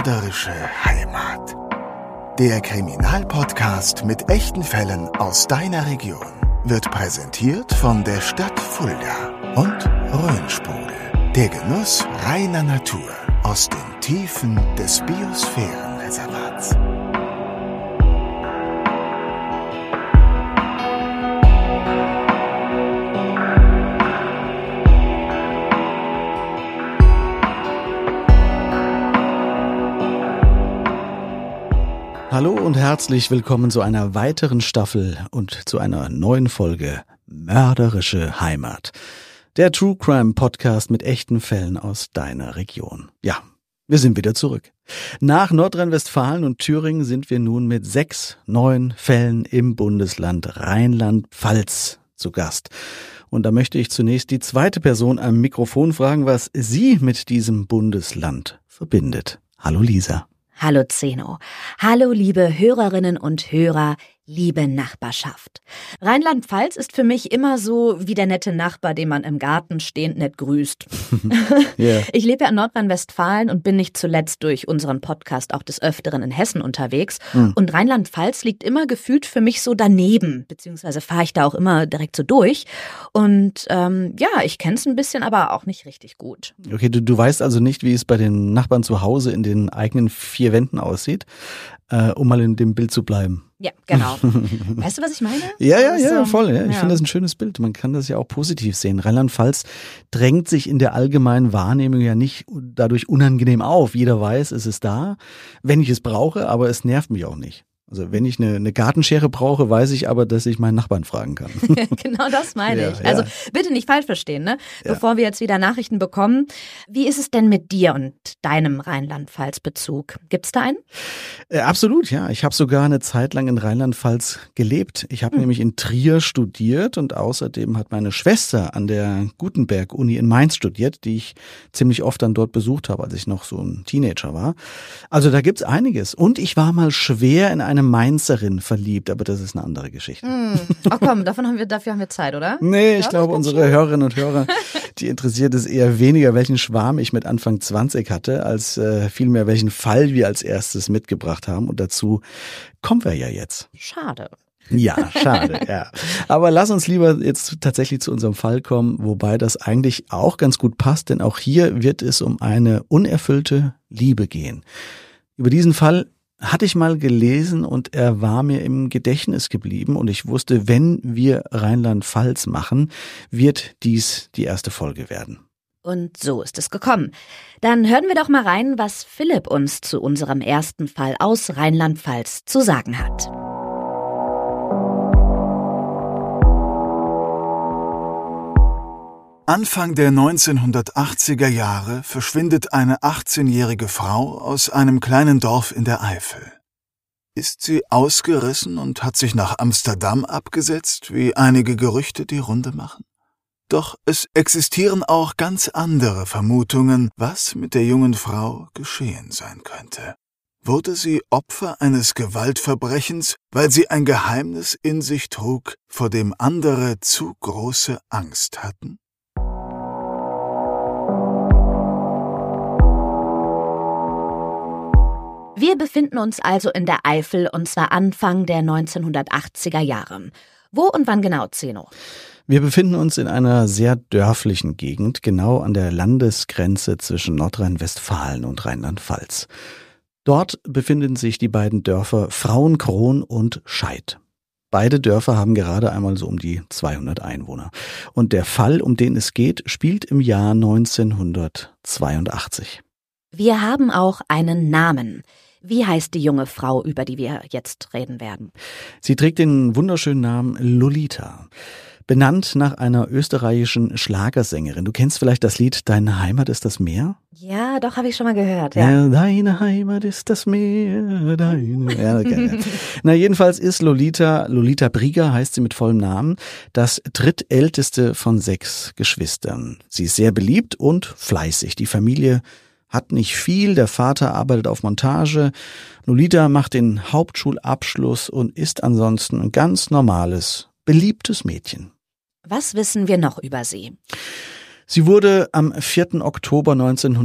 Mörderische Heimat. Der Kriminalpodcast mit echten Fällen aus deiner Region wird präsentiert von der Stadt Fulda und Rhönsprudel. Der Genuss reiner Natur aus den Tiefen des Biosphärenreservats. Hallo und herzlich willkommen zu einer weiteren Staffel und zu einer neuen Folge Mörderische Heimat. Der True Crime Podcast mit echten Fällen aus deiner Region. Ja, wir sind wieder zurück. Nach Nordrhein-Westfalen und Thüringen sind wir nun mit 6 neuen Fällen im Bundesland Rheinland-Pfalz zu Gast. Und da möchte ich zunächst die zweite Person am Mikrofon fragen, was sie mit diesem Bundesland verbindet. Hallo Lisa. Hallo Zeno. Hallo liebe Hörerinnen und Hörer, liebe Nachbarschaft. Rheinland-Pfalz ist für mich immer so wie der nette Nachbar, den man im Garten stehend nett grüßt. Yeah. Ich lebe ja in Nordrhein-Westfalen und bin nicht zuletzt durch unseren Podcast auch des Öfteren in Hessen unterwegs. Und Rheinland-Pfalz liegt immer gefühlt für mich so daneben, beziehungsweise fahre ich da auch immer direkt so durch. Und ich kenne es ein bisschen, aber auch nicht richtig gut. Okay, du weißt also nicht, wie es bei den Nachbarn zu Hause in den eigenen 4 Wänden aussieht, um mal in dem Bild zu bleiben. Ja, genau. Weißt du, was ich meine? Ja, voll. Ja. Ich finde das ein schönes Bild. Man kann das ja auch positiv sehen. Rheinland-Pfalz drängt sich in der allgemeinen Wahrnehmung ja nicht dadurch unangenehm auf. Jeder weiß, es ist da, wenn ich es brauche, aber es nervt mich auch nicht. Also wenn ich eine Gartenschere brauche, weiß ich aber, dass ich meinen Nachbarn fragen kann. Genau das meine ich. Also bitte nicht falsch verstehen, ne? Bevor wir jetzt wieder Nachrichten bekommen. Wie ist es denn mit dir und deinem Rheinland-Pfalz-Bezug? Gibt's da einen? Absolut, ja. Ich habe sogar eine Zeit lang in Rheinland-Pfalz gelebt. Ich habe nämlich in Trier studiert und außerdem hat meine Schwester an der Gutenberg-Uni in Mainz studiert, die ich ziemlich oft dann dort besucht habe, als ich noch so ein Teenager war. Also da gibt's einiges. Und ich war mal schwer in eine Mainzerin verliebt, aber das ist eine andere Geschichte. Ach komm, dafür haben wir Zeit, oder? Nee, ich glaube, unsere Hörerinnen und Hörer, die interessiert es eher weniger, welchen Schwarm ich mit Anfang 20 hatte, als vielmehr welchen Fall wir als erstes mitgebracht haben. Und dazu kommen wir ja jetzt. Schade. Ja, schade, ja. Aber lass uns lieber jetzt tatsächlich zu unserem Fall kommen, wobei das eigentlich auch ganz gut passt, denn auch hier wird es um eine unerfüllte Liebe gehen. Über diesen Fall hatte ich mal gelesen und er war mir im Gedächtnis geblieben und ich wusste, wenn wir Rheinland-Pfalz machen, wird dies die erste Folge werden. Und so ist es gekommen. Dann hören wir doch mal rein, was Philipp uns zu unserem ersten Fall aus Rheinland-Pfalz zu sagen hat. Anfang der 1980er Jahre verschwindet eine 18-jährige Frau aus einem kleinen Dorf in der Eifel. Ist sie ausgerissen und hat sich nach Amsterdam abgesetzt, wie einige Gerüchte die Runde machen? Doch es existieren auch ganz andere Vermutungen, was mit der jungen Frau geschehen sein könnte. Wurde sie Opfer eines Gewaltverbrechens, weil sie ein Geheimnis in sich trug, vor dem andere zu große Angst hatten? Wir befinden uns also in der Eifel und zwar Anfang der 1980er Jahre. Wo und wann genau, Zeno? Wir befinden uns in einer sehr dörflichen Gegend, genau an der Landesgrenze zwischen Nordrhein-Westfalen und Rheinland-Pfalz. Dort befinden sich die beiden Dörfer Frauenkron und Scheid. Beide Dörfer haben gerade einmal so um die 200 Einwohner. Und der Fall, um den es geht, spielt im Jahr 1982. Wir haben auch einen Namen. Wie heißt die junge Frau, über die wir jetzt reden werden? Sie trägt den wunderschönen Namen Lolita. Benannt nach einer österreichischen Schlagersängerin. Du kennst vielleicht das Lied Deine Heimat ist das Meer? Ja, doch, habe ich schon mal gehört. Ja. Deine Heimat ist das Meer, deine... Ja, okay, ja. Na, jedenfalls ist Lolita Brieger, heißt sie mit vollem Namen, das drittälteste von 6 Geschwistern. Sie ist sehr beliebt und fleißig. Die Familie hat nicht viel, der Vater arbeitet auf Montage, Lolita macht den Hauptschulabschluss und ist ansonsten ein ganz normales, beliebtes Mädchen. Was wissen wir noch über sie? Sie wurde am 4. Oktober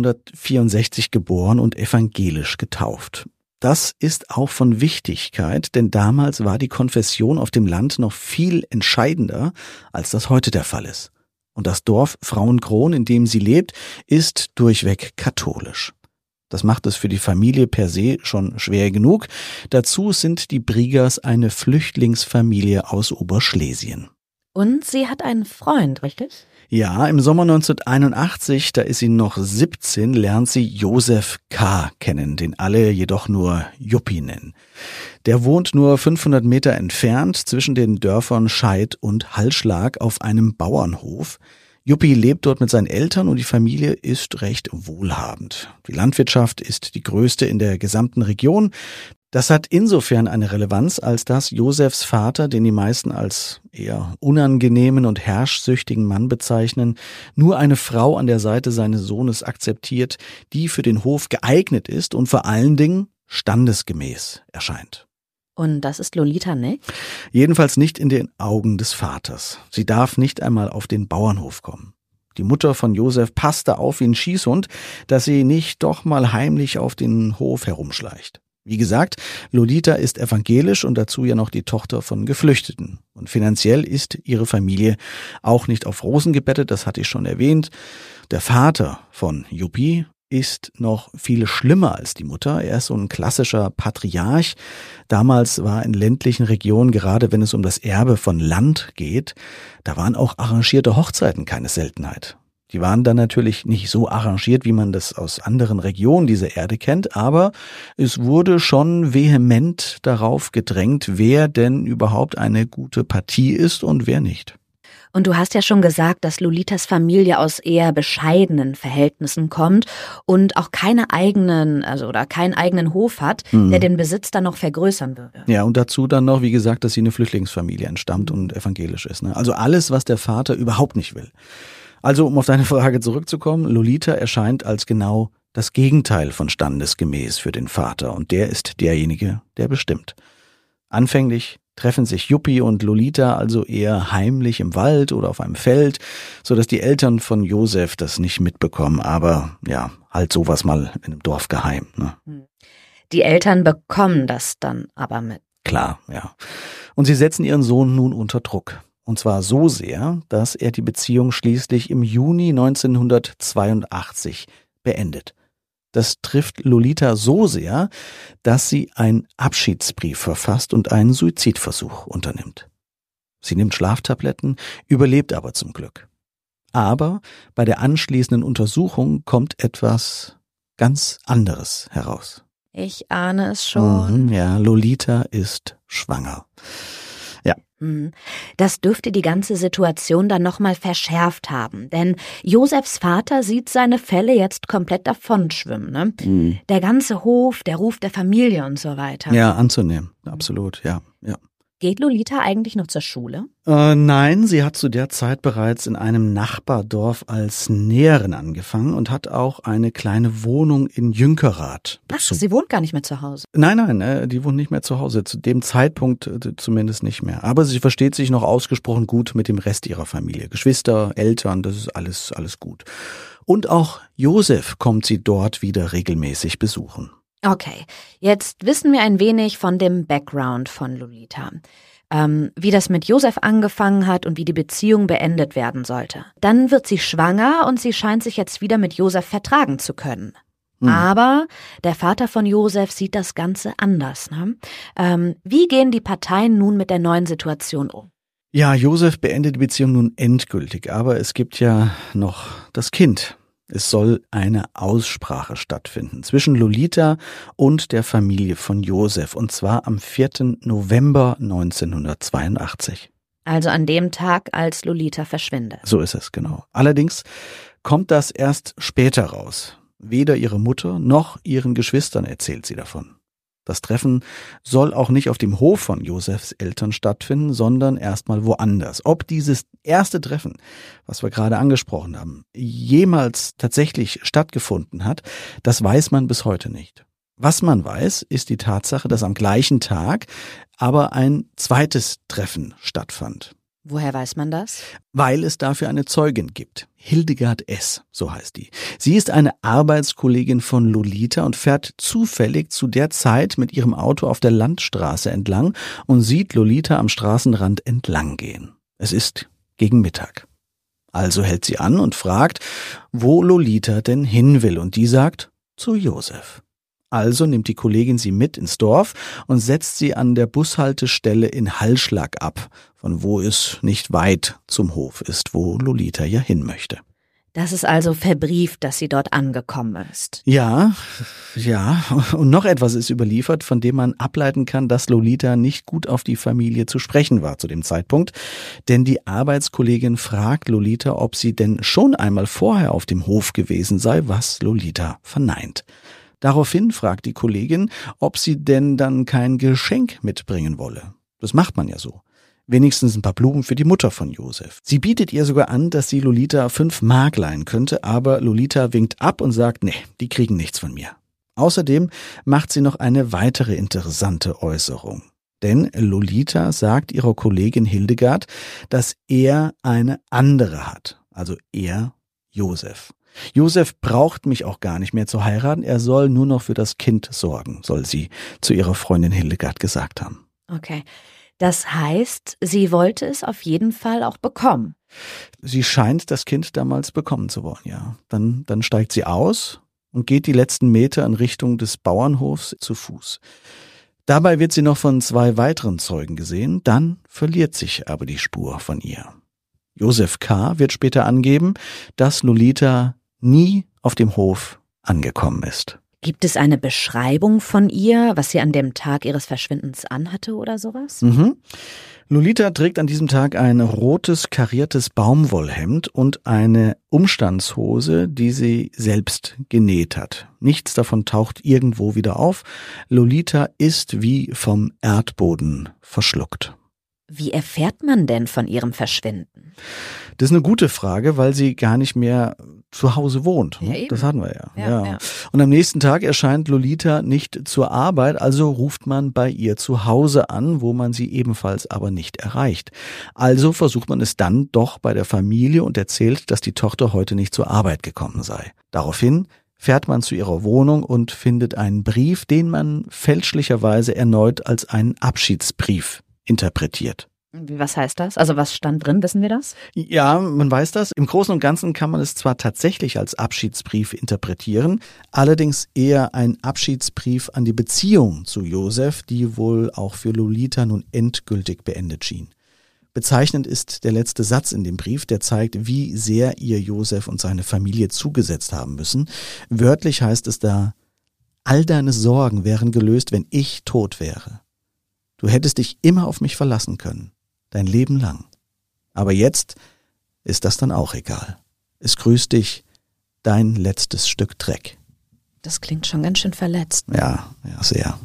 1964 geboren und evangelisch getauft. Das ist auch von Wichtigkeit, denn damals war die Konfession auf dem Land noch viel entscheidender, als das heute der Fall ist. Und das Dorf Frauenkron, in dem sie lebt, ist durchweg katholisch. Das macht es für die Familie per se schon schwer genug. Dazu sind die Briegers eine Flüchtlingsfamilie aus Oberschlesien. Und sie hat einen Freund, richtig? Ja, im Sommer 1981, da ist sie noch 17, lernt sie Josef K. kennen, den alle jedoch nur Juppi nennen. Der wohnt nur 500 Meter entfernt zwischen den Dörfern Scheid und Hallschlag auf einem Bauernhof. Juppi lebt dort mit seinen Eltern und die Familie ist recht wohlhabend. Die Landwirtschaft ist die größte in der gesamten Region. Das hat insofern eine Relevanz, als dass Josefs Vater, den die meisten als eher unangenehmen und herrschsüchtigen Mann bezeichnen, nur eine Frau an der Seite seines Sohnes akzeptiert, die für den Hof geeignet ist und vor allen Dingen standesgemäß erscheint. Und das ist Lolita nicht? Jedenfalls nicht in den Augen des Vaters. Sie darf nicht einmal auf den Bauernhof kommen. Die Mutter von Josef passte auf wie ein Schießhund, dass sie nicht doch mal heimlich auf den Hof herumschleicht. Wie gesagt, Lolita ist evangelisch und dazu ja noch die Tochter von Geflüchteten. Und finanziell ist ihre Familie auch nicht auf Rosen gebettet, das hatte ich schon erwähnt. Der Vater von Juppi ist noch viel schlimmer als die Mutter. Er ist so ein klassischer Patriarch. Damals war in ländlichen Regionen, gerade wenn es um das Erbe von Land geht, da waren auch arrangierte Hochzeiten keine Seltenheit. Die waren dann natürlich nicht so arrangiert, wie man das aus anderen Regionen dieser Erde kennt, aber es wurde schon vehement darauf gedrängt, wer denn überhaupt eine gute Partie ist und wer nicht. Und du hast ja schon gesagt, dass Lolitas Familie aus eher bescheidenen Verhältnissen kommt und auch keinen eigenen Hof hat, der den Besitz dann noch vergrößern würde. Ja, und dazu dann noch, wie gesagt, dass sie eine Flüchtlingsfamilie entstammt und evangelisch ist. Also alles, was der Vater überhaupt nicht will. Also, um auf deine Frage zurückzukommen, Lolita erscheint als genau das Gegenteil von standesgemäß für den Vater und der ist derjenige, der bestimmt. Anfänglich treffen sich Juppi und Lolita also eher heimlich im Wald oder auf einem Feld, sodass die Eltern von Josef das nicht mitbekommen, aber ja, halt sowas mal in einem Dorf geheim. Ne? Die Eltern bekommen das dann aber mit. Klar, ja. Und sie setzen ihren Sohn nun unter Druck. Und zwar so sehr, dass er die Beziehung schließlich im Juni 1982 beendet. Das trifft Lolita so sehr, dass sie einen Abschiedsbrief verfasst und einen Suizidversuch unternimmt. Sie nimmt Schlaftabletten, überlebt aber zum Glück. Aber bei der anschließenden Untersuchung kommt etwas ganz anderes heraus. Ich ahne es schon. Ja, Lolita ist schwanger. Ja. Das dürfte die ganze Situation dann nochmal verschärft haben, denn Josefs Vater sieht seine Fälle jetzt komplett davonschwimmen. Ne? Der ganze Hof, der Ruf der Familie und so weiter. Ja, anzunehmen, absolut, ja. Geht Lolita eigentlich noch zur Schule? Nein, sie hat zu der Zeit bereits in einem Nachbardorf als Näherin angefangen und hat auch eine kleine Wohnung in Jünkerath. Ach, sie wohnt gar nicht mehr zu Hause? Nein, die wohnt nicht mehr zu Hause, zu dem Zeitpunkt zumindest nicht mehr. Aber sie versteht sich noch ausgesprochen gut mit dem Rest ihrer Familie. Geschwister, Eltern, das ist alles gut. Und auch Josef kommt sie dort wieder regelmäßig besuchen. Okay, jetzt wissen wir ein wenig von dem Background von Lolita. Wie das mit Josef angefangen hat und wie die Beziehung beendet werden sollte. Dann wird sie schwanger und sie scheint sich jetzt wieder mit Josef vertragen zu können. Aber der Vater von Josef sieht das Ganze anders. Ne? Wie gehen die Parteien nun mit der neuen Situation um? Ja, Josef beendet die Beziehung nun endgültig, aber es gibt ja noch das Kind. Es soll eine Aussprache stattfinden zwischen Lolita und der Familie von Josef, und zwar am 4. November 1982. Also an dem Tag, als Lolita verschwindet. So ist es, genau. Allerdings kommt das erst später raus. Weder ihre Mutter noch ihren Geschwistern erzählt sie davon. Das Treffen soll auch nicht auf dem Hof von Josefs Eltern stattfinden, sondern erstmal woanders. Ob dieses erste Treffen, was wir gerade angesprochen haben, jemals tatsächlich stattgefunden hat, das weiß man bis heute nicht. Was man weiß, ist die Tatsache, dass am gleichen Tag aber ein zweites Treffen stattfand. Woher weiß man das? Weil es dafür eine Zeugin gibt. Hildegard S., so heißt die. Sie ist eine Arbeitskollegin von Lolita und fährt zufällig zu der Zeit mit ihrem Auto auf der Landstraße entlang und sieht Lolita am Straßenrand entlang gehen. Es ist gegen Mittag. Also hält sie an und fragt, wo Lolita denn hin will, und die sagt, zu Josef. Also nimmt die Kollegin sie mit ins Dorf und setzt sie an der Bushaltestelle in Hallschlag ab, von wo es nicht weit zum Hof ist, wo Lolita ja hin möchte. Das ist also verbrieft, dass sie dort angekommen ist. Ja, und noch etwas ist überliefert, von dem man ableiten kann, dass Lolita nicht gut auf die Familie zu sprechen war zu dem Zeitpunkt, denn die Arbeitskollegin fragt Lolita, ob sie denn schon einmal vorher auf dem Hof gewesen sei, was Lolita verneint. Daraufhin fragt die Kollegin, ob sie denn dann kein Geschenk mitbringen wolle. Das macht man ja so. Wenigstens ein paar Blumen für die Mutter von Josef. Sie bietet ihr sogar an, dass sie Lolita 5 Mark leihen könnte, aber Lolita winkt ab und sagt, nee, die kriegen nichts von mir. Außerdem macht sie noch eine weitere interessante Äußerung. Denn Lolita sagt ihrer Kollegin Hildegard, dass er eine andere hat. Also er, Josef. Josef braucht mich auch gar nicht mehr zu heiraten, er soll nur noch für das Kind sorgen, soll sie zu ihrer Freundin Hildegard gesagt haben. Okay, das heißt, sie wollte es auf jeden Fall auch bekommen. Sie scheint das Kind damals bekommen zu wollen, ja. Dann steigt sie aus und geht die letzten Meter in Richtung des Bauernhofs zu Fuß. Dabei wird sie noch von 2 weiteren Zeugen gesehen, dann verliert sich aber die Spur von ihr. Josef K. wird später angeben, dass Lolita nie auf dem Hof angekommen ist. Gibt es eine Beschreibung von ihr, was sie an dem Tag ihres Verschwindens anhatte oder sowas? Lolita trägt an diesem Tag ein rotes, kariertes Baumwollhemd und eine Umstandshose, die sie selbst genäht hat. Nichts davon taucht irgendwo wieder auf. Lolita ist wie vom Erdboden verschluckt. Wie erfährt man denn von ihrem Verschwinden? Das ist eine gute Frage, weil sie gar nicht mehr zu Hause wohnt. Ja, eben. Das hatten wir ja. Ja. Und am nächsten Tag erscheint Lolita nicht zur Arbeit, also ruft man bei ihr zu Hause an, wo man sie ebenfalls aber nicht erreicht. Also versucht man es dann doch bei der Familie und erzählt, dass die Tochter heute nicht zur Arbeit gekommen sei. Daraufhin fährt man zu ihrer Wohnung und findet einen Brief, den man fälschlicherweise erneut als einen Abschiedsbrief interpretiert. Was heißt das? Also was stand drin, wissen wir das? Ja, man weiß das. Im Großen und Ganzen kann man es zwar tatsächlich als Abschiedsbrief interpretieren, allerdings eher ein Abschiedsbrief an die Beziehung zu Josef, die wohl auch für Lolita nun endgültig beendet schien. Bezeichnend ist der letzte Satz in dem Brief, der zeigt, wie sehr ihr Josef und seine Familie zugesetzt haben müssen. Wörtlich heißt es da: All deine Sorgen wären gelöst, wenn ich tot wäre. Du hättest dich immer auf mich verlassen können, dein Leben lang. Aber jetzt ist das dann auch egal. Es grüßt dich dein letztes Stück Dreck. Das klingt schon ganz schön verletzt. Ja, sehr.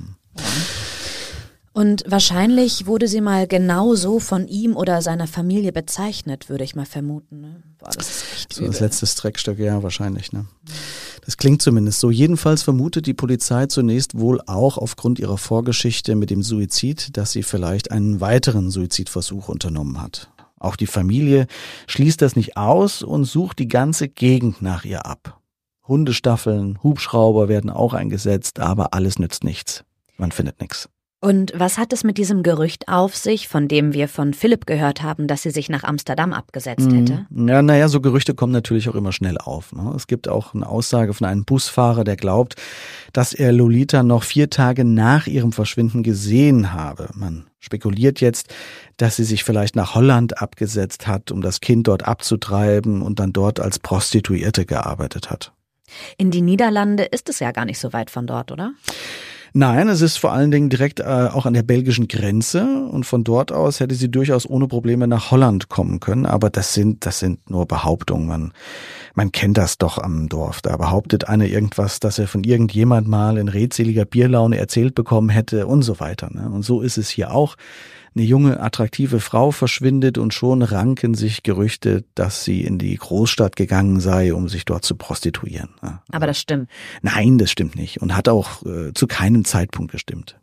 Und wahrscheinlich wurde sie mal genau so von ihm oder seiner Familie bezeichnet, würde ich mal vermuten. Ne? Boah, das ist echt so übel. Das letzte Dreckstück, ja, wahrscheinlich. Ne? Das klingt zumindest so. Jedenfalls vermutet die Polizei zunächst wohl auch aufgrund ihrer Vorgeschichte mit dem Suizid, dass sie vielleicht einen weiteren Suizidversuch unternommen hat. Auch die Familie schließt das nicht aus und sucht die ganze Gegend nach ihr ab. Hundestaffeln, Hubschrauber werden auch eingesetzt, aber alles nützt nichts. Man findet nichts. Und was hat es mit diesem Gerücht auf sich, von dem wir von Philipp gehört haben, dass sie sich nach Amsterdam abgesetzt hätte? Ja, so Gerüchte kommen natürlich auch immer schnell auf. Ne? Es gibt auch eine Aussage von einem Busfahrer, der glaubt, dass er Lolita noch 4 Tage nach ihrem Verschwinden gesehen habe. Man spekuliert jetzt, dass sie sich vielleicht nach Holland abgesetzt hat, um das Kind dort abzutreiben und dann dort als Prostituierte gearbeitet hat. In die Niederlande ist es ja gar nicht so weit von dort, oder? Nein, es ist vor allen Dingen direkt auch an der belgischen Grenze und von dort aus hätte sie durchaus ohne Probleme nach Holland kommen können, aber das sind nur Behauptungen. Man kennt das doch am Dorf. Da behauptet einer irgendwas, dass er von irgendjemand mal in redseliger Bierlaune erzählt bekommen hätte und so weiter. Ne? Und so ist es hier auch. Eine junge, attraktive Frau verschwindet und schon ranken sich Gerüchte, dass sie in die Großstadt gegangen sei, um sich dort zu prostituieren. Aber das stimmt. Nein, das stimmt nicht und hat auch zu keinem Zeitpunkt gestimmt.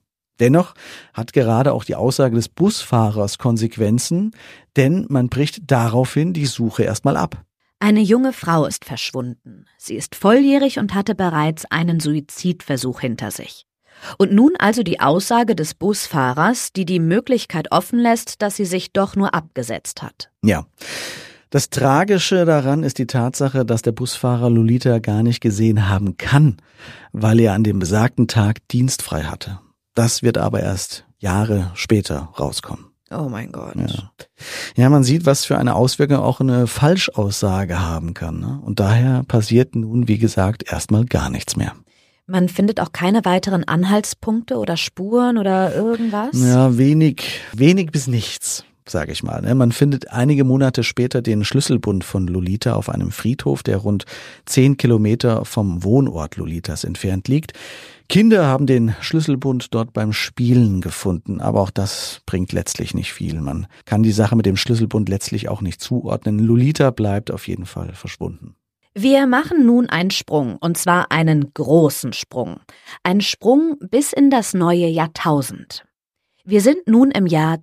Dennoch hat gerade auch die Aussage des Busfahrers Konsequenzen, denn man bricht daraufhin die Suche erstmal ab. Eine junge Frau ist verschwunden. Sie ist volljährig und hatte bereits einen Suizidversuch hinter sich. Und nun also die Aussage des Busfahrers, die die Möglichkeit offen lässt, dass sie sich doch nur abgesetzt hat. Ja. Das Tragische daran ist die Tatsache, dass der Busfahrer Lolita gar nicht gesehen haben kann, weil er an dem besagten Tag dienstfrei hatte. Das wird aber erst Jahre später rauskommen. Oh mein Gott. Ja, man sieht, was für eine Auswirkung auch eine Falschaussage haben kann, ne? Und daher passiert nun, wie gesagt, erstmal gar nichts mehr. Man findet auch keine weiteren Anhaltspunkte oder Spuren oder irgendwas? Ja, wenig bis nichts, sage ich mal. Man findet einige Monate später den Schlüsselbund von Lolita auf einem Friedhof, der rund 10 Kilometer vom Wohnort Lolitas entfernt liegt. Kinder haben den Schlüsselbund dort beim Spielen gefunden, aber auch das bringt letztlich nicht viel. Man kann die Sache mit dem Schlüsselbund letztlich auch nicht zuordnen. Lolita bleibt auf jeden Fall verschwunden. Wir machen nun einen Sprung, und zwar einen großen Sprung. Ein Sprung bis in das neue Jahrtausend. Wir sind nun im Jahr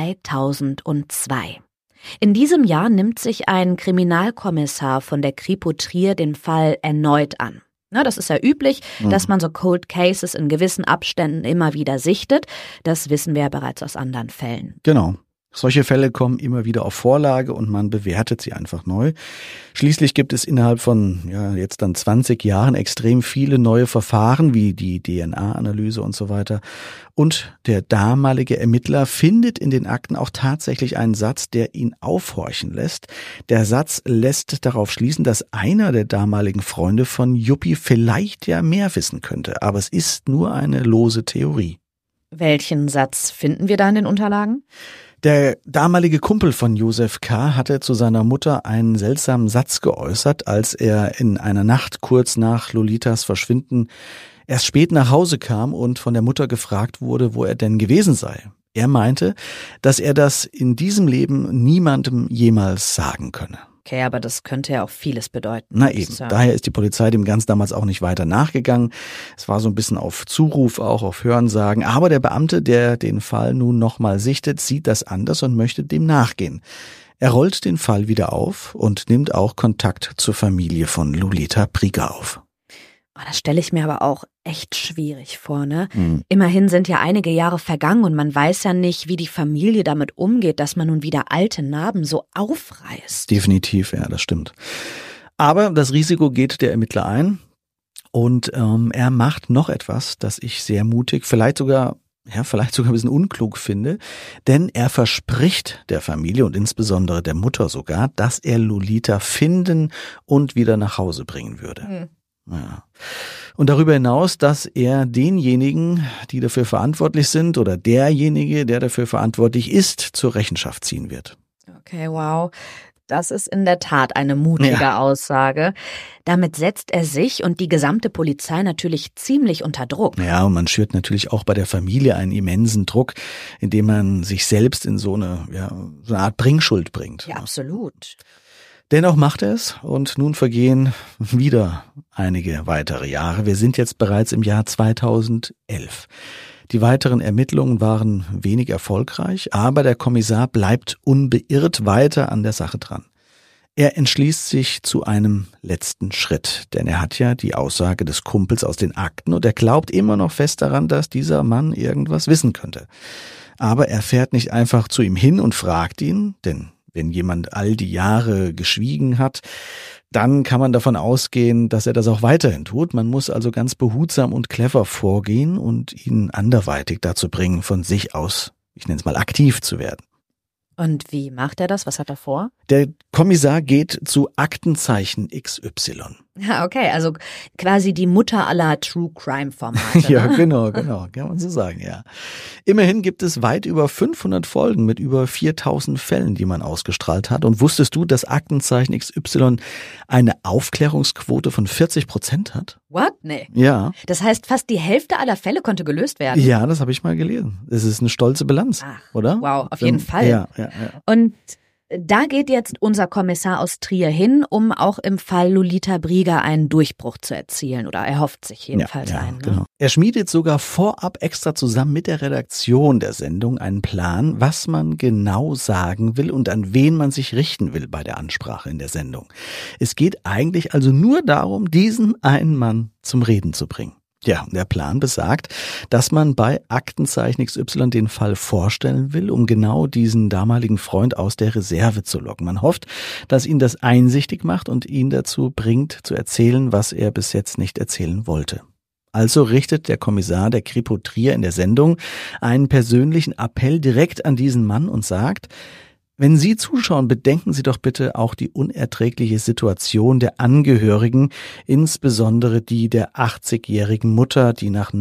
2002. In diesem Jahr nimmt sich ein Kriminalkommissar von der Kripo Trier den Fall erneut an. Na, das ist ja üblich, dass man so Cold Cases in gewissen Abständen immer wieder sichtet. Das wissen wir ja bereits aus anderen Fällen. Genau. Solche Fälle kommen immer wieder auf Vorlage und man bewertet sie einfach neu. Schließlich gibt es innerhalb von jetzt dann 20 Jahren extrem viele neue Verfahren wie die DNA-Analyse und so weiter. Und der damalige Ermittler findet in den Akten auch tatsächlich einen Satz, der ihn aufhorchen lässt. Der Satz lässt darauf schließen, dass einer der damaligen Freunde von Yuppie vielleicht ja mehr wissen könnte. Aber es ist nur eine lose Theorie. Welchen Satz finden wir da in den Unterlagen? Der damalige Kumpel von Josef K. hatte zu seiner Mutter einen seltsamen Satz geäußert, als er in einer Nacht kurz nach Lolitas Verschwinden erst spät nach Hause kam und von der Mutter gefragt wurde, wo er denn gewesen sei. Er meinte, dass er das in diesem Leben niemandem jemals sagen könne. Okay, aber das könnte ja auch vieles bedeuten. Na eben, daher ist die Polizei dem Ganzen damals auch nicht weiter nachgegangen. Es war so ein bisschen auf Zuruf, auch auf Hörensagen. Aber der Beamte, der den Fall nun nochmal sichtet, sieht das anders und möchte dem nachgehen. Er rollt den Fall wieder auf und nimmt auch Kontakt zur Familie von Lolita Prieger auf. Oh, das stelle ich mir aber auch echt schwierig vor, ne? Immerhin sind ja einige Jahre vergangen und man weiß ja nicht, wie die Familie damit umgeht, dass man nun wieder alte Narben so aufreißt. Definitiv, ja, das stimmt. Aber das Risiko geht der Ermittler ein und er macht noch etwas, das ich sehr mutig, vielleicht sogar ein bisschen unklug finde, denn er verspricht der Familie und insbesondere der Mutter sogar, dass er Lolita finden und wieder nach Hause bringen würde. Ja. Und darüber hinaus, dass er denjenigen, die dafür verantwortlich sind oder derjenige, der dafür verantwortlich ist, zur Rechenschaft ziehen wird. Okay, wow. Das ist in der Tat eine mutige Aussage. Damit setzt er sich und die gesamte Polizei natürlich ziemlich unter Druck. Ja, und man schürt natürlich auch bei der Familie einen immensen Druck, indem man sich selbst in so eine Art Bringschuld bringt. Ja, absolut. Dennoch macht er es und nun vergehen wieder einige weitere Jahre. Wir sind jetzt bereits im Jahr 2011. Die weiteren Ermittlungen waren wenig erfolgreich, aber der Kommissar bleibt unbeirrt weiter an der Sache dran. Er entschließt sich zu einem letzten Schritt, denn er hat ja die Aussage des Kumpels aus den Akten und er glaubt immer noch fest daran, dass dieser Mann irgendwas wissen könnte. Aber er fährt nicht einfach zu ihm hin und fragt ihn, denn wenn jemand all die Jahre geschwiegen hat, dann kann man davon ausgehen, dass er das auch weiterhin tut. Man muss also ganz behutsam und clever vorgehen und ihn anderweitig dazu bringen, von sich aus, ich nenne es mal, aktiv zu werden. Und wie macht er das? Was hat er vor? Der Kommissar geht zu Aktenzeichen XY. Ja, okay, also quasi die Mutter aller True-Crime-Formate. Ja, ne? genau, kann man so sagen, ja. Immerhin gibt es weit über 500 Folgen mit über 4000 Fällen, die man ausgestrahlt hat. Und wusstest du, dass Aktenzeichen XY eine Aufklärungsquote von 40% hat? What? Nee. Ja. Das heißt, fast die Hälfte aller Fälle konnte gelöst werden? Ja, das habe ich mal gelesen. Es ist eine stolze Bilanz, Ach, oder? wow, auf jeden Fall. Ja. Und Da geht jetzt unser Kommissar aus Trier hin, um auch im Fall Lolita Brieger einen Durchbruch zu erzielen. Oder er hofft sich jedenfalls einen. Ne? Genau. Er schmiedet sogar vorab extra zusammen mit der Redaktion der Sendung einen Plan, was man genau sagen will und an wen man sich richten will bei der Ansprache in der Sendung. Es geht eigentlich also nur darum, diesen einen Mann zum Reden zu bringen. Ja, der Plan besagt, dass man bei Aktenzeichen XY den Fall vorstellen will, um genau diesen damaligen Freund aus der Reserve zu locken. Man hofft, dass ihn das einsichtig macht und ihn dazu bringt, zu erzählen, was er bis jetzt nicht erzählen wollte. Also richtet der Kommissar der Kripo Trier in der Sendung einen persönlichen Appell direkt an diesen Mann und sagt: Wenn Sie zuschauen, bedenken Sie doch bitte auch die unerträgliche Situation der Angehörigen, insbesondere die der 80-jährigen Mutter, die nach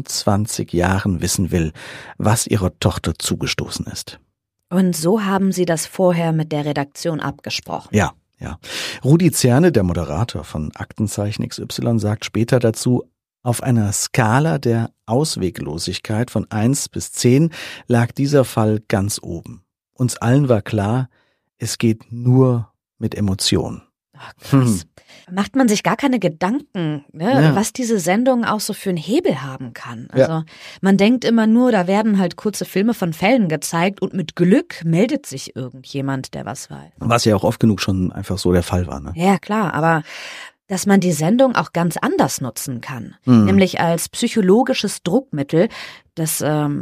29 Jahren wissen will, was ihrer Tochter zugestoßen ist. Und so haben Sie das vorher mit der Redaktion abgesprochen? Ja. Rudi Zerne, der Moderator von Aktenzeichen XY, sagt später dazu: Auf einer Skala der Ausweglosigkeit von 1 bis 10 lag dieser Fall ganz oben. Uns allen war klar, es geht nur mit Emotionen. Ach, krass. Macht man sich gar keine Gedanken, ne, was diese Sendung auch so für einen Hebel haben kann. Also man denkt immer nur, da werden halt kurze Filme von Fällen gezeigt und mit Glück meldet sich irgendjemand, der was weiß. Was ja auch oft genug schon einfach so der Fall war. Ne? Ja, klar, aber dass man die Sendung auch ganz anders nutzen kann, nämlich als psychologisches Druckmittel, dass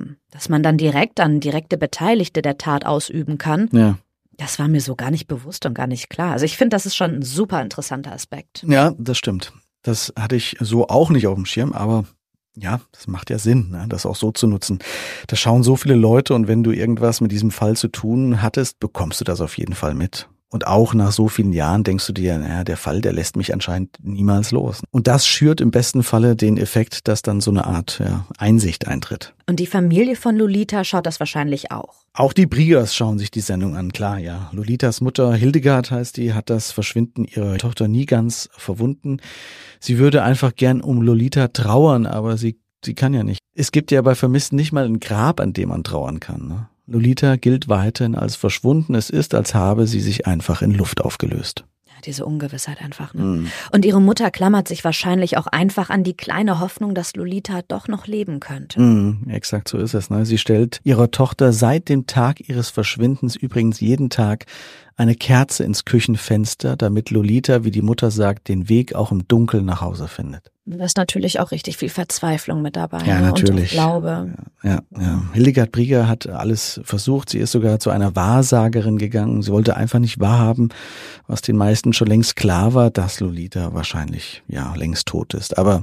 man dann direkt an direkte Beteiligte der Tat ausüben kann. Ja. Das war mir so gar nicht bewusst und gar nicht klar. Also ich finde, das ist schon ein super interessanter Aspekt. Ja, das stimmt. Das hatte ich so auch nicht auf dem Schirm, aber ja, das macht ja Sinn, ne, das auch so zu nutzen. Da schauen so viele Leute und wenn du irgendwas mit diesem Fall zu tun hattest, bekommst du das auf jeden Fall mit. Und auch nach so vielen Jahren denkst du dir, naja, der Fall, der lässt mich anscheinend niemals los. Und das schürt im besten Falle den Effekt, dass dann so eine Art Einsicht eintritt. Und die Familie von Lolita schaut das wahrscheinlich auch. Auch die Briegers schauen sich die Sendung an, klar, ja. Lolitas Mutter, Hildegard heißt die, hat das Verschwinden ihrer Tochter nie ganz verwunden. Sie würde einfach gern um Lolita trauern, aber sie kann ja nicht. Es gibt ja bei Vermissten nicht mal ein Grab, an dem man trauern kann, ne? Lolita gilt weiterhin als verschwunden. Es ist, als habe sie sich einfach in Luft aufgelöst. Ja, diese Ungewissheit einfach. Ne? Und ihre Mutter klammert sich wahrscheinlich auch einfach an die kleine Hoffnung, dass Lolita doch noch leben könnte. Exakt so ist es. Ne? Sie stellt ihrer Tochter seit dem Tag ihres Verschwindens übrigens jeden Tag eine Kerze ins Küchenfenster, damit Lolita, wie die Mutter sagt, den Weg auch im Dunkeln nach Hause findet. Da ist natürlich auch richtig viel Verzweiflung mit dabei. Ja, natürlich. Und Glaube. Ja. Hildegard Brieger hat alles versucht. Sie ist sogar zu einer Wahrsagerin gegangen. Sie wollte einfach nicht wahrhaben, was den meisten schon längst klar war, dass Lolita wahrscheinlich längst tot ist. Aber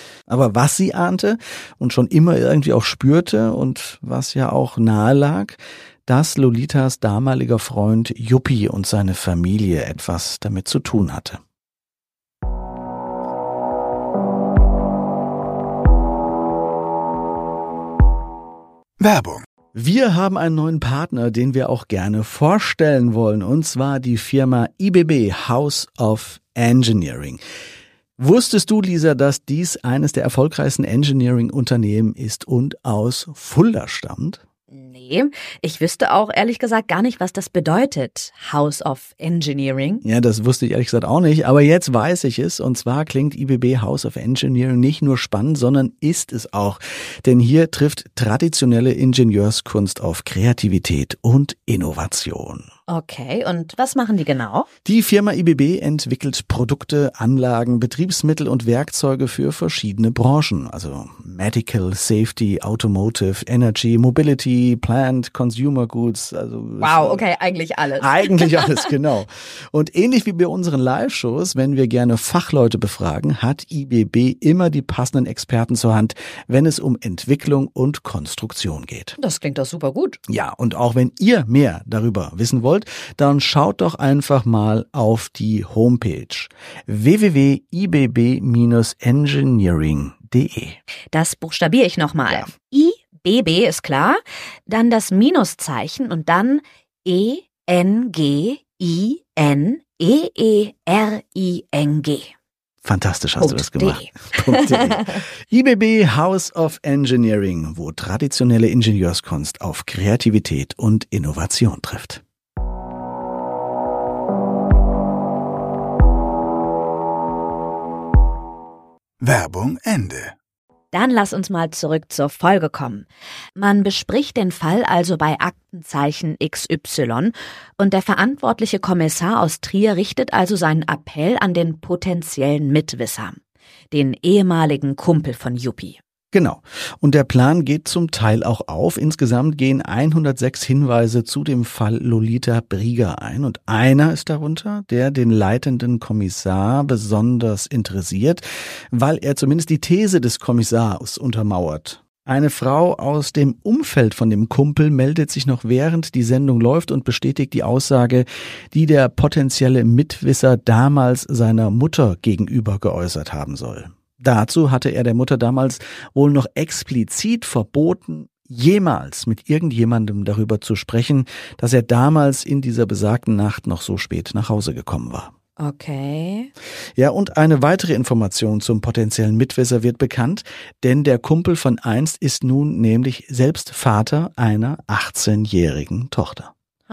was sie ahnte und schon immer irgendwie auch spürte und was ja auch nahe lag, dass Lolitas damaliger Freund Juppie und seine Familie etwas damit zu tun hatte. Werbung. Wir haben einen neuen Partner, den wir auch gerne vorstellen wollen, und zwar die Firma IBB House of Engineering. Wusstest du, Lisa, dass dies eines der erfolgreichsten Engineering-Unternehmen ist und aus Fulda stammt? Nee, ich wüsste auch ehrlich gesagt gar nicht, was das bedeutet, House of Engineering. Ja, das wusste ich ehrlich gesagt auch nicht, aber jetzt weiß ich es. Und zwar klingt IBB House of Engineering nicht nur spannend, sondern ist es auch. Denn hier trifft traditionelle Ingenieurskunst auf Kreativität und Innovation. Okay, und was machen die genau? Die Firma IBB entwickelt Produkte, Anlagen, Betriebsmittel und Werkzeuge für verschiedene Branchen. Also Medical, Safety, Automotive, Energy, Mobility, Plant, Consumer Goods. Also wow, okay, eigentlich alles. Eigentlich alles, genau. Und ähnlich wie bei unseren Live-Shows, wenn wir gerne Fachleute befragen, hat IBB immer die passenden Experten zur Hand, wenn es um Entwicklung und Konstruktion geht. Das klingt doch super gut. Ja, und auch wenn ihr mehr darüber wissen wollt, dann schaut doch einfach mal auf die Homepage www.ibb-engineering.de. Das buchstabiere ich nochmal. Ja. IBB ist klar, dann das Minuszeichen und dann ENGINEERING. Fantastisch hast du das gemacht. IBB House of Engineering, wo traditionelle Ingenieurskunst auf Kreativität und Innovation trifft. Werbung Ende. Dann lass uns mal zurück zur Folge kommen. Man bespricht den Fall also bei Aktenzeichen XY und der verantwortliche Kommissar aus Trier richtet also seinen Appell an den potenziellen Mitwisser, den ehemaligen Kumpel von Yuppie. Genau. Und der Plan geht zum Teil auch auf. Insgesamt gehen 106 Hinweise zu dem Fall Lolita Brieger ein. Und einer ist darunter, der den leitenden Kommissar besonders interessiert, weil er zumindest die These des Kommissars untermauert. Eine Frau aus dem Umfeld von dem Kumpel meldet sich noch während die Sendung läuft und bestätigt die Aussage, die der potenzielle Mitwisser damals seiner Mutter gegenüber geäußert haben soll. Dazu hatte er der Mutter damals wohl noch explizit verboten, jemals mit irgendjemandem darüber zu sprechen, dass er damals in dieser besagten Nacht noch so spät nach Hause gekommen war. Okay. Ja, und eine weitere Information zum potenziellen Mitwisser wird bekannt, denn der Kumpel von einst ist nun nämlich selbst Vater einer 18-jährigen Tochter.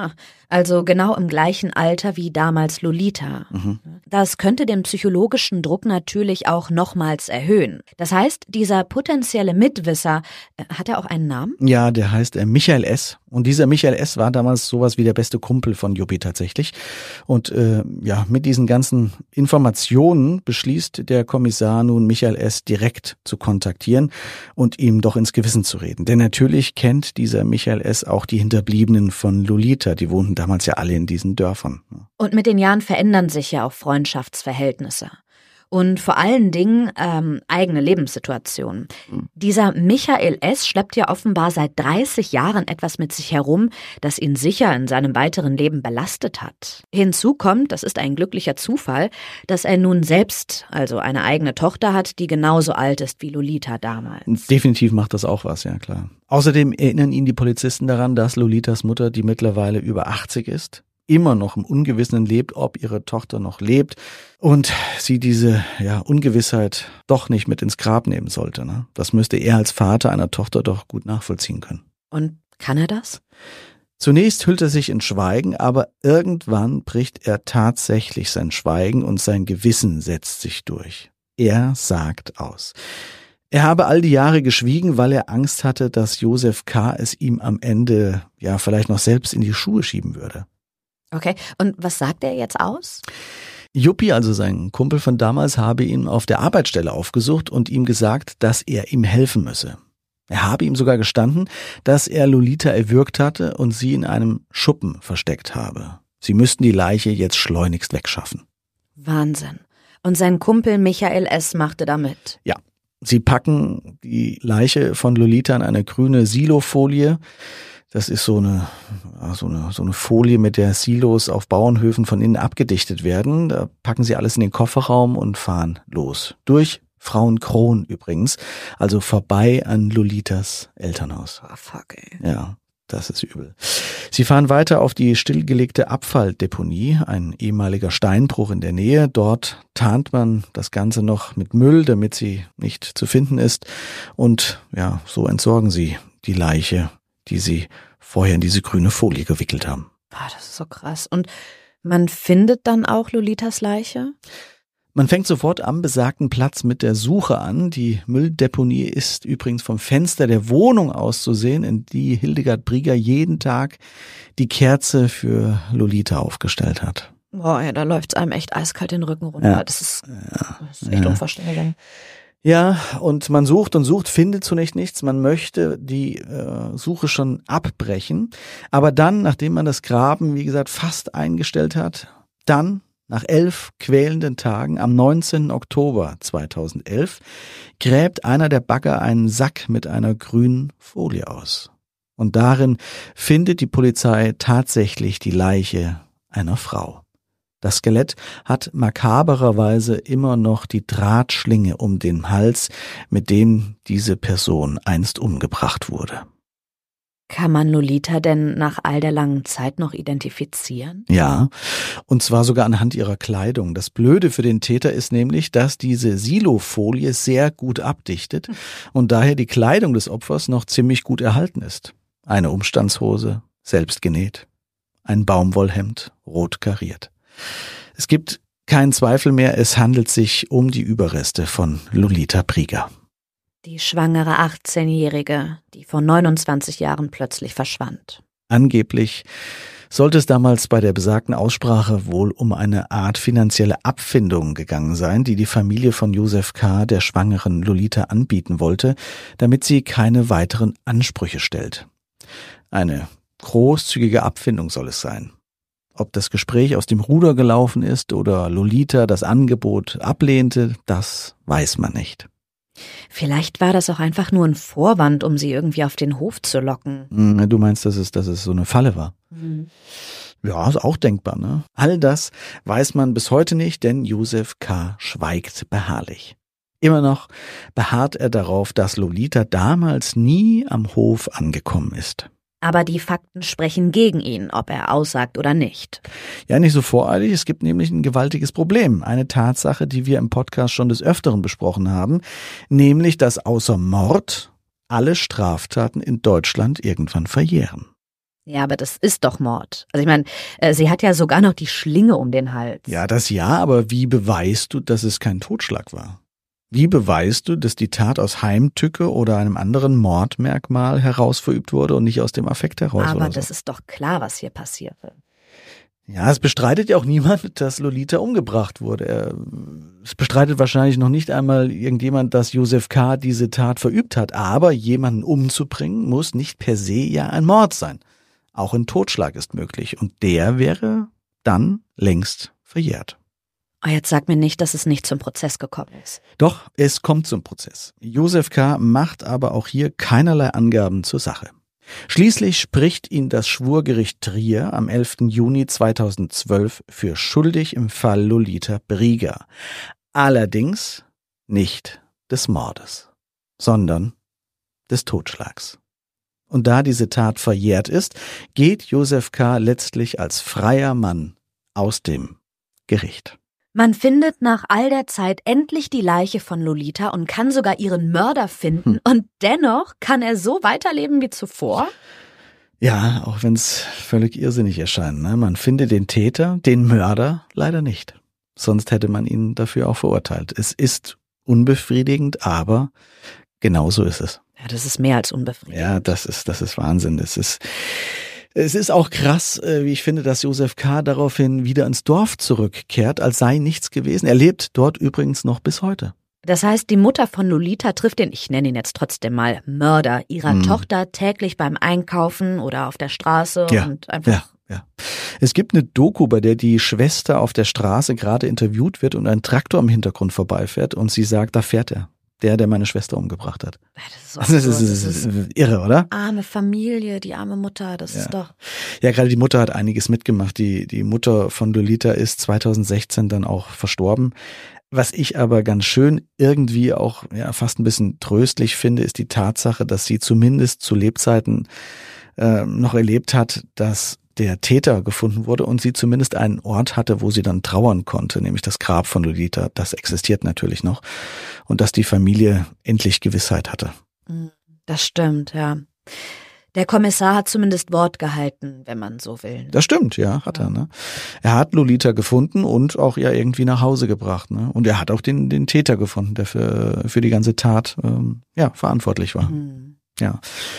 Also genau im gleichen Alter wie damals Lolita. Das könnte den psychologischen Druck natürlich auch nochmals erhöhen. Das heißt, dieser potenzielle Mitwisser, hat er auch einen Namen? Ja, der heißt Michael S. Und dieser Michael S. war damals sowas wie der beste Kumpel von Yuppie tatsächlich. Und mit diesen ganzen Informationen beschließt der Kommissar nun, Michael S. direkt zu kontaktieren und ihm doch ins Gewissen zu reden. Denn natürlich kennt dieser Michael S. auch die Hinterbliebenen von Lolita. Die wohnten damals ja alle in diesen Dörfern. Und mit den Jahren verändern sich ja auch Freundschaftsverhältnisse. Und vor allen Dingen eigene Lebenssituationen. Dieser Michael S. schleppt ja offenbar seit 30 Jahren etwas mit sich herum, das ihn sicher in seinem weiteren Leben belastet hat. Hinzu kommt, das ist ein glücklicher Zufall, dass er nun selbst also eine eigene Tochter hat, die genauso alt ist wie Lolita damals. Definitiv macht das auch was, ja klar. Außerdem erinnern ihn die Polizisten daran, dass Lolitas Mutter, die mittlerweile über 80 ist, immer noch im Ungewissen lebt, ob ihre Tochter noch lebt und sie diese Ungewissheit doch nicht mit ins Grab nehmen sollte. Ne? Das müsste er als Vater einer Tochter doch gut nachvollziehen können. Und kann er das? Zunächst hüllt er sich in Schweigen, aber irgendwann bricht er tatsächlich sein Schweigen und sein Gewissen setzt sich durch. Er sagt aus. Er habe all die Jahre geschwiegen, weil er Angst hatte, dass Josef K. es ihm am Ende vielleicht noch selbst in die Schuhe schieben würde. Okay, und was sagt er jetzt aus? Yuppie, also sein Kumpel von damals, habe ihn auf der Arbeitsstelle aufgesucht und ihm gesagt, dass er ihm helfen müsse. Er habe ihm sogar gestanden, dass er Lolita erwürgt hatte und sie in einem Schuppen versteckt habe. Sie müssten die Leiche jetzt schleunigst wegschaffen. Wahnsinn. Und sein Kumpel Michael S. machte da mit? Ja. Sie packen die Leiche von Lolita in eine grüne Silofolie. Das ist so eine Folie, mit der Silos auf Bauernhöfen von innen abgedichtet werden. Da packen sie alles in den Kofferraum und fahren los. Durch Frauenkron übrigens. Also vorbei an Lolitas Elternhaus. Oh, fuck, ey. Ja, das ist übel. Sie fahren weiter auf die stillgelegte Abfalldeponie, ein ehemaliger Steinbruch in der Nähe. Dort tarnt man das Ganze noch mit Müll, damit sie nicht zu finden ist. Und so entsorgen sie die Leiche, die sie vorher in diese grüne Folie gewickelt haben. Das ist so krass. Und man findet dann auch Lolitas Leiche? Man fängt sofort am besagten Platz mit der Suche an. Die Mülldeponie ist übrigens vom Fenster der Wohnung aus zu sehen, in die Hildegard Brieger jeden Tag die Kerze für Lolita aufgestellt hat. Boah, ja, da läuft's einem echt eiskalt den Rücken runter. Ja. Das ist echt unvorstellbar. Ja, und man sucht und sucht, findet zunächst nichts. Man möchte die Suche schon abbrechen. Aber dann, nachdem man das Graben, wie gesagt, fast eingestellt hat, dann, nach 11 quälenden Tagen, am 19. Oktober 2011, gräbt einer der Bagger einen Sack mit einer grünen Folie aus. Und darin findet die Polizei tatsächlich die Leiche einer Frau. Das Skelett hat makabererweise immer noch die Drahtschlinge um den Hals, mit dem diese Person einst umgebracht wurde. Kann man Lolita denn nach all der langen Zeit noch identifizieren? Ja, und zwar sogar anhand ihrer Kleidung. Das Blöde für den Täter ist nämlich, dass diese Silofolie sehr gut abdichtet und daher die Kleidung des Opfers noch ziemlich gut erhalten ist. Eine Umstandshose, selbst genäht. Ein Baumwollhemd, rot kariert. Es gibt Kein Zweifel mehr, es handelt sich um die Überreste von Lolita Brieger. Die schwangere 18-Jährige, die vor 29 Jahren plötzlich verschwand. Angeblich sollte es damals bei der besagten Aussprache wohl um eine Art finanzielle Abfindung gegangen sein, die die Familie von Josef K. der schwangeren Lolita anbieten wollte, damit sie keine weiteren Ansprüche stellt. Eine großzügige Abfindung soll es sein. Ob das Gespräch aus dem Ruder gelaufen ist oder Lolita das Angebot ablehnte, das weiß man nicht. Vielleicht war das auch einfach nur ein Vorwand, um sie irgendwie auf den Hof zu locken. Du meinst, dass es so eine Falle war? Mhm. Ja, ist auch denkbar, ne? All das weiß man bis heute nicht, denn Josef K. schweigt beharrlich. Immer noch beharrt er darauf, dass Lolita damals nie am Hof angekommen ist. Aber die Fakten sprechen gegen ihn, ob er aussagt oder nicht. Ja, nicht so voreilig. Es gibt nämlich ein gewaltiges Problem. Eine Tatsache, die wir im Podcast schon des Öfteren besprochen haben, nämlich, dass außer Mord alle Straftaten in Deutschland irgendwann verjähren. Ja, aber das ist doch Mord. Also ich meine, sie hat ja sogar noch die Schlinge um den Hals. Ja, das ja, aber wie beweist du, dass es kein Totschlag war? Wie beweist du, dass die Tat aus Heimtücke oder einem anderen Mordmerkmal herausverübt wurde und nicht aus dem Affekt heraus? Aber oder so? das ist doch klar, was hier passierte. Ja, es bestreitet ja auch niemand, dass Lolita umgebracht wurde. Es bestreitet wahrscheinlich noch nicht einmal irgendjemand, dass Josef K. diese Tat verübt hat. Aber jemanden umzubringen muss nicht per se ja ein Mord sein. Auch ein Totschlag ist möglich und der wäre dann längst verjährt. Oh, jetzt sag mir nicht, dass es nicht zum Prozess gekommen ist. Doch, es kommt zum Prozess. Josef K. macht aber auch hier keinerlei Angaben zur Sache. Schließlich spricht ihn das Schwurgericht Trier am 11. Juni 2012 für schuldig im Fall Lolita Brieger. Allerdings nicht des Mordes, sondern des Totschlags. Und da diese Tat verjährt ist, geht Josef K. letztlich als freier Mann aus dem Gericht. Man findet nach all der Zeit endlich die Leiche von Lolita und kann sogar ihren Mörder finden. Und dennoch kann er so weiterleben wie zuvor? Ja, auch wenn es völlig irrsinnig erscheint. Ne? Man findet den Täter, den Mörder leider nicht. Sonst hätte man ihn dafür auch verurteilt. Es ist unbefriedigend, aber genau so ist es. Ja, das ist mehr als unbefriedigend. Ja, das ist Wahnsinn. Es ist auch krass, wie ich finde, dass Josef K. daraufhin wieder ins Dorf zurückkehrt, als sei nichts gewesen. Er lebt dort übrigens noch bis heute. Das heißt, die Mutter von Lolita trifft den, ich nenne ihn jetzt trotzdem mal, Mörder ihrer Tochter täglich beim Einkaufen oder auf der Straße und einfach... Ja. Es gibt eine Doku, bei der die Schwester auf der Straße gerade interviewt wird und ein Traktor im Hintergrund vorbeifährt und sie sagt, da fährt er. Der meine Schwester umgebracht hat. Das ist irre, oder? Arme Familie, die arme Mutter, das ist doch... Ja, gerade die Mutter hat einiges mitgemacht. Die Mutter von Lolita ist 2016 dann auch verstorben. Was ich aber ganz schön irgendwie auch fast ein bisschen tröstlich finde, ist die Tatsache, dass sie zumindest zu Lebzeiten noch erlebt hat, dass der Täter gefunden wurde und sie zumindest einen Ort hatte, wo sie dann trauern konnte, nämlich das Grab von Lolita. Das existiert natürlich noch. Und dass die Familie endlich Gewissheit hatte. Das stimmt, ja. Der Kommissar hat zumindest Wort gehalten, wenn man so will. Das stimmt, ja, hat er. Ne? Er hat Lolita gefunden und auch irgendwie nach Hause gebracht. Ne? Und er hat auch den Täter gefunden, der für die ganze Tat verantwortlich war. Ja.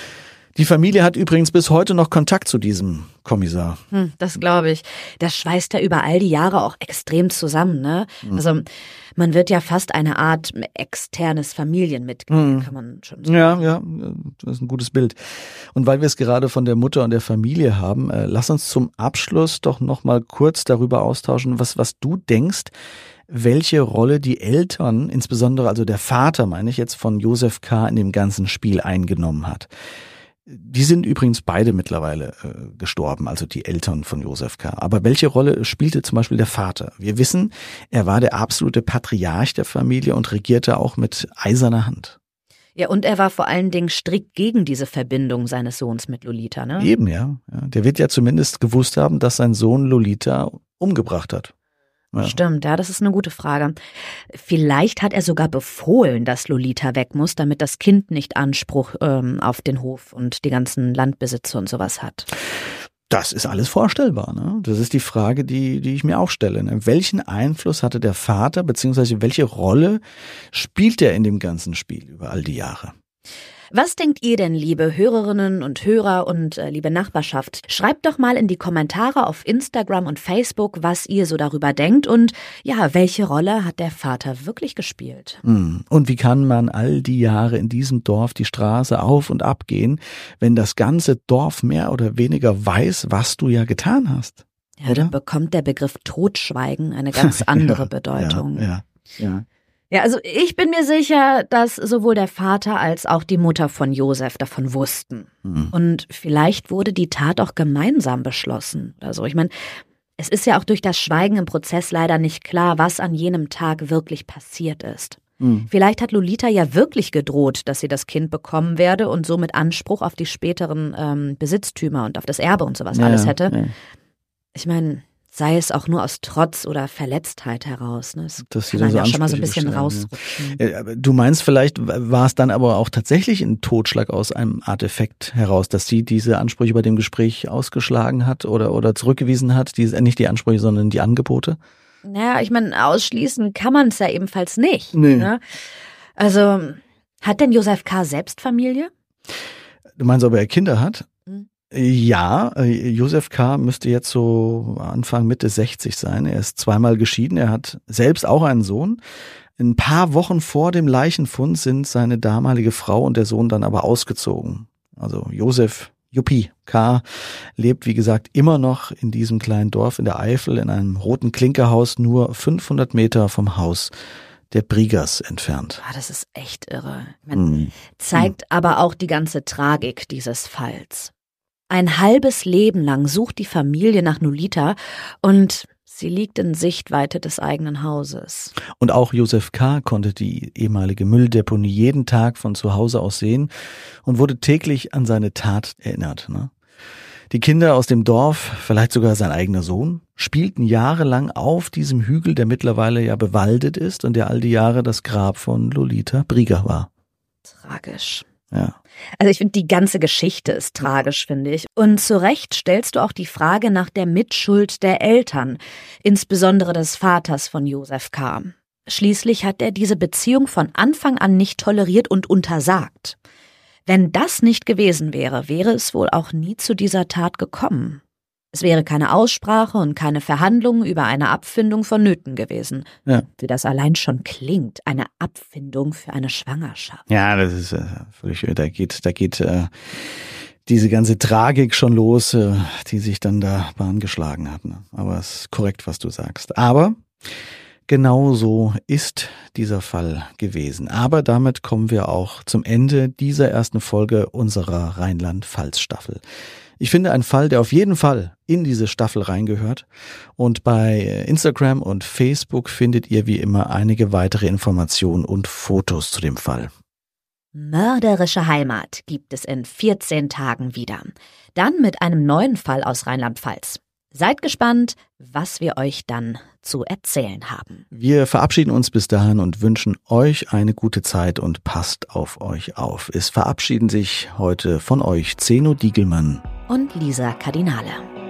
Die Familie hat übrigens bis heute noch Kontakt zu diesem Kommissar. Das glaube ich. Das schweißt ja über all die Jahre auch extrem zusammen, ne? Also man wird ja fast eine Art externes Familienmitglied, kann man schon sagen. Ja, das ist ein gutes Bild. Und weil wir es gerade von der Mutter und der Familie haben, lass uns zum Abschluss doch noch mal kurz darüber austauschen, was du denkst, welche Rolle die Eltern, insbesondere also der Vater, meine ich jetzt, von Josef K. in dem ganzen Spiel eingenommen hat. Die sind übrigens beide mittlerweile gestorben, also die Eltern von Josef K. Aber welche Rolle spielte zum Beispiel der Vater? Wir wissen, er war der absolute Patriarch der Familie und regierte auch mit eiserner Hand. Ja, und er war vor allen Dingen strikt gegen diese Verbindung seines Sohns mit Lolita, ne? Eben, ja. Der wird ja zumindest gewusst haben, dass sein Sohn Lolita umgebracht hat. Ja. Stimmt, ja, das ist eine gute Frage. Vielleicht hat er sogar befohlen, dass Lolita weg muss, damit das Kind nicht Anspruch auf den Hof und die ganzen Landbesitze und sowas hat. Das ist alles vorstellbar, ne? Das ist die Frage, die ich mir auch stelle. Ne? Welchen Einfluss hatte der Vater, beziehungsweise welche Rolle spielt er in dem ganzen Spiel über all die Jahre? Was denkt ihr denn, liebe Hörerinnen und Hörer und liebe Nachbarschaft? Schreibt doch mal in die Kommentare auf Instagram und Facebook, was ihr so darüber denkt und ja, welche Rolle hat der Vater wirklich gespielt? Und wie kann man all die Jahre in diesem Dorf die Straße auf und ab gehen, wenn das ganze Dorf mehr oder weniger weiß, was du ja getan hast? Ja, dann bekommt der Begriff Totschweigen eine ganz andere Bedeutung. Ja. Ja, also ich bin mir sicher, dass sowohl der Vater als auch die Mutter von Josef davon wussten. Und vielleicht wurde die Tat auch gemeinsam beschlossen oder so. Ich meine, es ist ja auch durch das Schweigen im Prozess leider nicht klar, was an jenem Tag wirklich passiert ist. Vielleicht hat Lolita ja wirklich gedroht, dass sie das Kind bekommen werde und somit Anspruch auf die späteren Besitztümer und auf das Erbe und sowas alles hätte. Ja. Ich meine, sei es auch nur aus Trotz oder Verletztheit heraus. Ne? Das kann man ja schon mal so ein bisschen rausrutschen. Ja, du meinst, vielleicht war es dann aber auch tatsächlich ein Totschlag aus einem Artefakt heraus, dass sie diese Ansprüche bei dem Gespräch ausgeschlagen hat oder zurückgewiesen hat, nicht die Ansprüche, sondern die Angebote? Naja, ich meine, ausschließen kann man es ja ebenfalls nicht. Nee. Ne? Also, hat denn Josef K. selbst Familie? Du meinst, ob er Kinder hat? Ja, Josef K. müsste jetzt so Anfang, Mitte 60 sein. Er ist zweimal geschieden. Er hat selbst auch einen Sohn. Ein paar Wochen vor dem Leichenfund sind seine damalige Frau und der Sohn dann aber ausgezogen. Also Josef Juppie K. lebt, wie gesagt, immer noch in diesem kleinen Dorf in der Eifel in einem roten Klinkerhaus, nur 500 Meter vom Haus der Briegers entfernt. Das ist echt irre. Zeigt aber auch die ganze Tragik dieses Falls. Ein halbes Leben lang sucht die Familie nach Lolita und sie liegt in Sichtweite des eigenen Hauses. Und auch Josef K. konnte die ehemalige Mülldeponie jeden Tag von zu Hause aus sehen und wurde täglich an seine Tat erinnert. Ne? Die Kinder aus dem Dorf, vielleicht sogar sein eigener Sohn, spielten jahrelang auf diesem Hügel, der mittlerweile ja bewaldet ist und der all die Jahre das Grab von Lolita Brieger war. Tragisch. Ja. Also ich finde, die ganze Geschichte ist tragisch, finde ich. Und zu Recht stellst du auch die Frage nach der Mitschuld der Eltern, insbesondere des Vaters von Josef K. Schließlich hat er diese Beziehung von Anfang an nicht toleriert und untersagt. Wenn das nicht gewesen wäre, wäre es wohl auch nie zu dieser Tat gekommen. Es wäre keine Aussprache und keine Verhandlungen über eine Abfindung vonnöten gewesen. Ja. Wie das allein schon klingt, eine Abfindung für eine Schwangerschaft. Ja, das ist völlig, da geht diese ganze Tragik schon los, die sich dann da Bahn geschlagen hat. Ne? Aber es ist korrekt, was du sagst. Aber genau so ist dieser Fall gewesen. Aber damit kommen wir auch zum Ende dieser ersten Folge unserer Rheinland-Pfalz-Staffel. Ich finde einen Fall, der auf jeden Fall in diese Staffel reingehört. Und bei Instagram und Facebook findet ihr wie immer einige weitere Informationen und Fotos zu dem Fall. Mörderische Heimat gibt es in 14 Tagen wieder. Dann mit einem neuen Fall aus Rheinland-Pfalz. Seid gespannt, was wir euch dann zu erzählen haben. Wir verabschieden uns bis dahin und wünschen euch eine gute Zeit und passt auf euch auf. Es verabschieden sich heute von euch Zeno Diegelmann und Lisa Kardinale.